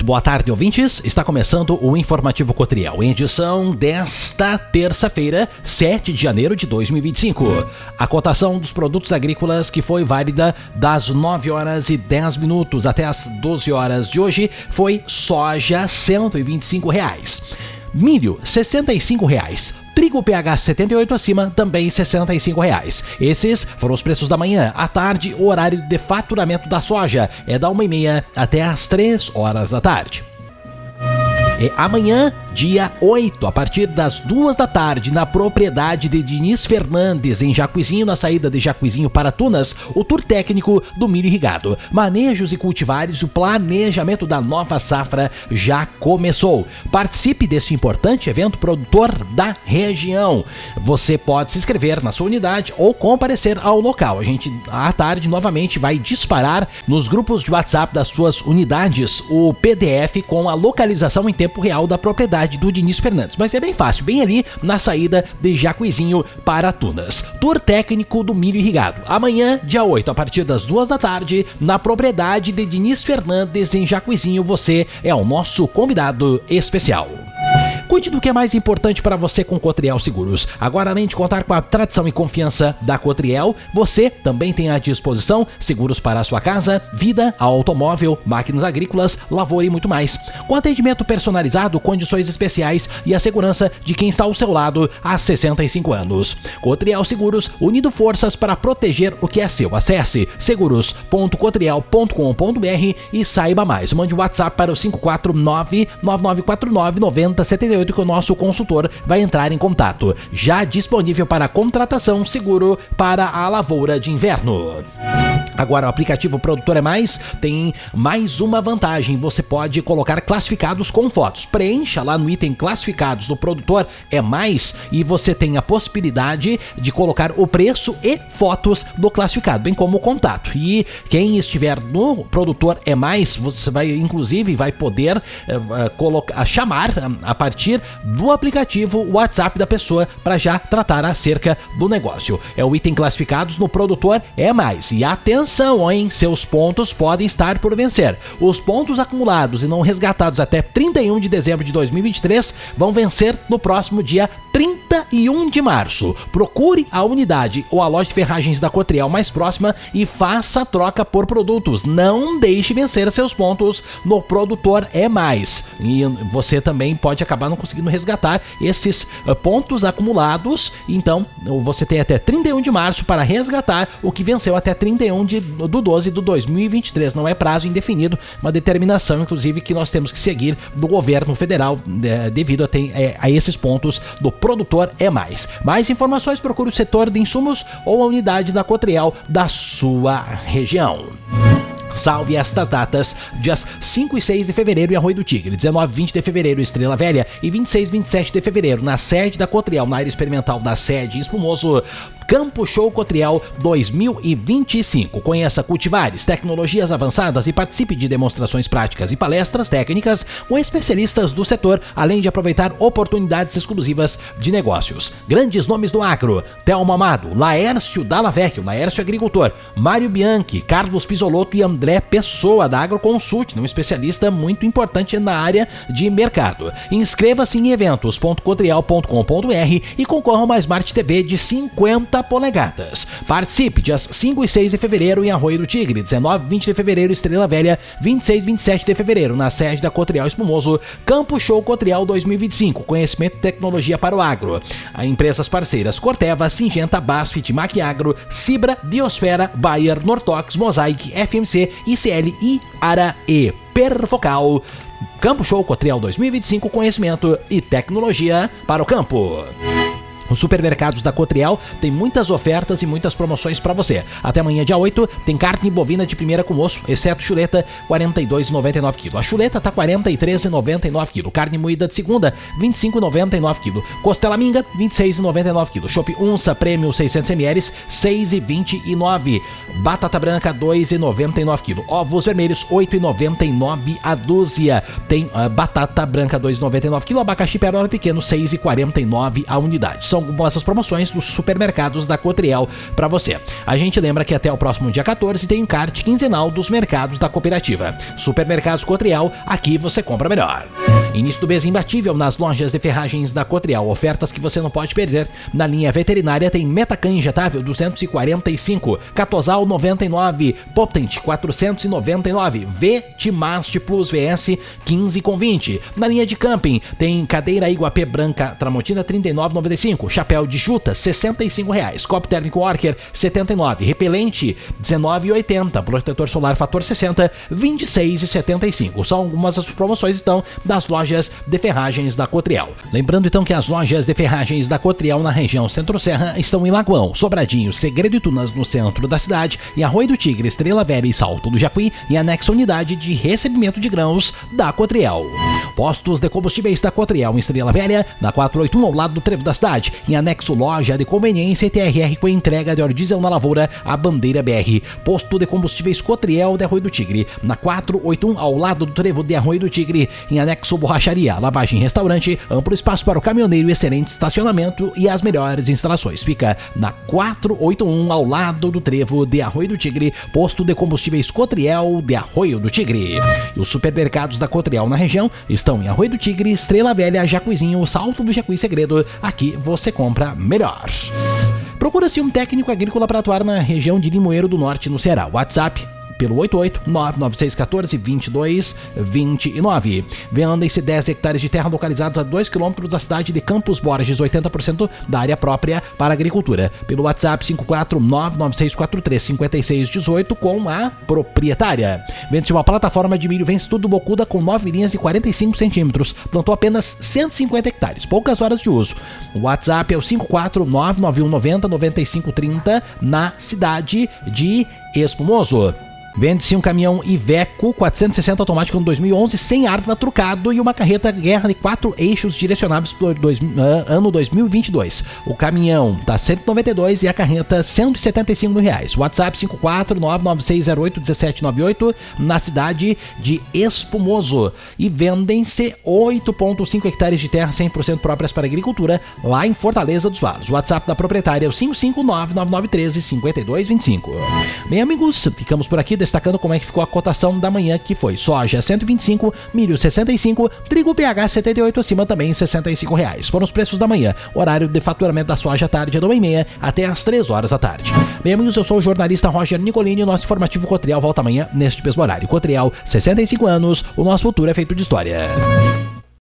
Muito boa tarde, ouvintes. Está começando o Informativo Cotriel, em edição desta terça-feira, 7 de janeiro de 2025. A cotação dos produtos agrícolas que foi válida das 9 horas e 10 minutos até as 12 horas de hoje foi soja R$ 125. Milho, R$ 65. Trigo PH 78 acima, também R$ 65. Esses foram os preços da manhã. À tarde, o horário de faturamento da soja é da 1h30 até as 3 horas da tarde. E amanhã, dia 8, a partir das 2 da tarde, na propriedade de Diniz Fernandes, em Jacuizinho, na saída de Jacuizinho para Tunas, o tour técnico do milho irrigado. Manejos e cultivares, o planejamento da nova safra já começou. Participe desse importante evento produtor da região. Você pode se inscrever na sua unidade ou comparecer ao local. A gente, à tarde, novamente vai disparar nos grupos de WhatsApp das suas unidades o PDF com a localização em tempo real da propriedade do Diniz Fernandes. Mas é bem fácil, bem ali na saída de Jacuizinho para Tunas. Tour técnico do milho irrigado. Amanhã, dia 8, a partir das 2 da tarde, na propriedade de Diniz Fernandes, em Jacuizinho, você é o nosso convidado especial. Cuide do que é mais importante para você com Cotriel Seguros. Agora, além de contar com a tradição e confiança da Cotriel, você também tem à disposição seguros para a sua casa, vida, automóvel, máquinas agrícolas, lavoura e muito mais. Com atendimento personalizado, condições especiais e a segurança de quem está ao seu lado há 65 anos. Cotriel Seguros, unindo forças para proteger o que é seu. Acesse seguros.cotriel.com.br e saiba mais. Mande um WhatsApp para o 549-9949-9078 que o nosso consultor vai entrar em contato. Já disponível para contratação, seguro para a lavoura de inverno. Agora, o aplicativo Produtor é Mais tem mais uma vantagem. Você pode colocar classificados com fotos. Preencha lá no item classificados do Produtor é Mais e você tem a possibilidade de colocar o preço e fotos do classificado, bem como o contato. E quem estiver no Produtor é Mais, você vai, inclusive, vai poder chamar a partir do aplicativo o WhatsApp da pessoa para já tratar acerca do negócio. É o item classificados no Produtor é Mais. E atenção, hein? Seus pontos podem estar por vencer. Os pontos acumulados e não resgatados até 31 de dezembro de 2023 vão vencer no próximo dia 31 de março. Procure a unidade ou a loja de ferragens da Cotriel mais próxima e faça a troca por produtos. Não deixe vencer seus pontos no Produtor é Mais. E você também pode acabar não conseguindo resgatar esses pontos acumulados. Então, você tem até 31 de março para resgatar o que venceu até 31 do 12 de 2023. Não é prazo indefinido, uma determinação, inclusive, que nós temos que seguir do governo federal devido a esses pontos do Produtor é Mais. Mais informações, procure o setor de insumos ou a unidade da Cotriel da sua região. Salve estas datas, dias 5 e 6 de fevereiro em Arroio do Tigre, 19 e 20 de fevereiro em Estrela Velha e 26 e 27 de fevereiro na sede da Cotriel, na área experimental da sede em Espumoso, Campo Show Cotriel 2025. Conheça cultivares, tecnologias avançadas e participe de demonstrações práticas e palestras técnicas com especialistas do setor, além de aproveitar oportunidades exclusivas de negócios. Grandes nomes do agro: Thelma Amado, Laércio Dallavecchio, Laércio Agricultor, Mário Bianchi, Carlos Pisolotto e André Pessoa da AgroConsult, um especialista muito importante na área de mercado. Inscreva-se em eventos.cotriel.com.br e concorra a uma Smart TV de 50 polegadas. Participe dias 5 e 6 de fevereiro em Arroio do Tigre, 19 e 20 de fevereiro em Estrela Velha, 26 e 27 de fevereiro na sede da Cotriel Espumoso, Campo Show Cotriel 2025. Conhecimento e tecnologia para o agro. A empresas parceiras: Corteva, Singenta, Basfit, Maquiagro, Cibra, Biosfera, Bayer, Nortox, Mosaic, FMC, ICL e Ara e Perfocal. Campo Show Cotriel 2025, conhecimento e tecnologia para o campo. Os supermercados da Cotriel tem muitas ofertas e muitas promoções para você. Até amanhã, dia 8, tem carne bovina de primeira com osso, exceto chuleta, R$ 42,99 kg. A chuleta tá R$ 43,99 kg. Carne moída de segunda, R$ 25,99 kg. Costela minga, R$ 26,99 kg. Chopp Unça Premium 600 ml, R$ 6,29. Batata branca, R$ 2,99 kg. Ovos vermelhos, R$ 8,99 a dúzia. Tem batata branca, R$ 2,99 kg. Abacaxi perola pequeno, R$ 6,49 a unidade. são algumas promoções dos supermercados da Cotriel para você. A gente lembra que até o próximo dia 14 tem um encarte quinzenal dos mercados da cooperativa. Supermercados Cotriel, aqui você compra melhor. Início do mês imbatível nas lojas de ferragens da Cotriel. Ofertas que você não pode perder. Na linha veterinária tem Metacan injetável 245, Catosal 99, Potent 499, Vtimast Plus VS 15,20. Na linha de camping tem cadeira Iguapé branca Tramontina 39,95, chapéu de juta R$65, copo térmico Orker 79, repelente 19,80, protetor solar fator 60 26,75. São algumas das promoções então das lojas de ferragens da Cotriel. Lembrando então que as lojas de ferragens da Cotriel na região Centro-Serra estão em Lagoão, Sobradinho, Segredo e Tunas no centro da cidade e Arroio do Tigre, Estrela Velha e Salto do Jacuí e anexa unidade de recebimento de grãos da Cotriel. Postos de combustíveis da Cotriel em Estrela Velha, na 481 ao lado do trevo da cidade, em anexo loja de conveniência e TRR com entrega de óleo diesel na Lavoura, a Bandeira BR. Posto de combustíveis Cotriel de Arroio do Tigre, na 481 ao lado do trevo de Arroio do Tigre, em anexo borracharia, lavagem e restaurante, amplo espaço para o caminhoneiro, excelente estacionamento e as melhores instalações. Fica na 481 ao lado do trevo de Arroio do Tigre, posto de combustíveis Cotriel de Arroio do Tigre. E os supermercados da Cotriel na região estão em Arroio do Tigre, Estrela Velha, Jacuizinho, Salto do Jacuí Segredo. Aqui você compra melhor. Procura-se um técnico agrícola para atuar na região de Limoeiro do Norte, no Ceará. WhatsApp pelo 88-99614-2229. Venda-se 10 hectares de terra localizados a 2 km da cidade de Campos Borges, 80% da área própria para agricultura. Pelo WhatsApp 54996435618 com a proprietária. Vende-se uma plataforma de milho Vence Tudo Bocuda com 9 linhas e 45 centímetros. Plantou apenas 150 hectares, poucas horas de uso. O WhatsApp é o 54991909530 na cidade de Espumoso. Vende-se um caminhão Iveco 460 automático no 2011 sem ar trucado e uma carreta guerra de 4 eixos direcionáveis para ano 2022. O caminhão tá R$192 e a carreta R$175 mil. WhatsApp 54996081798 na cidade de Espumoso. E vendem-se 8,5 hectares de terra 100% próprias para agricultura lá em Fortaleza dos Valos. O WhatsApp da proprietária é o 55999135225. Bem, amigos, ficamos por aqui destacando como é que ficou a cotação da manhã, que foi soja 125, milho 65, trigo PH 78 acima também R$65. Foram os preços da manhã. Horário de faturamento da soja tarde é de 1h30 até às 3 horas da tarde. Bem, amigos, eu sou o jornalista Roger Nicolini e o nosso informativo Cotriel volta amanhã neste mesmo horário. Cotriel, 65 anos, o nosso futuro é feito de história.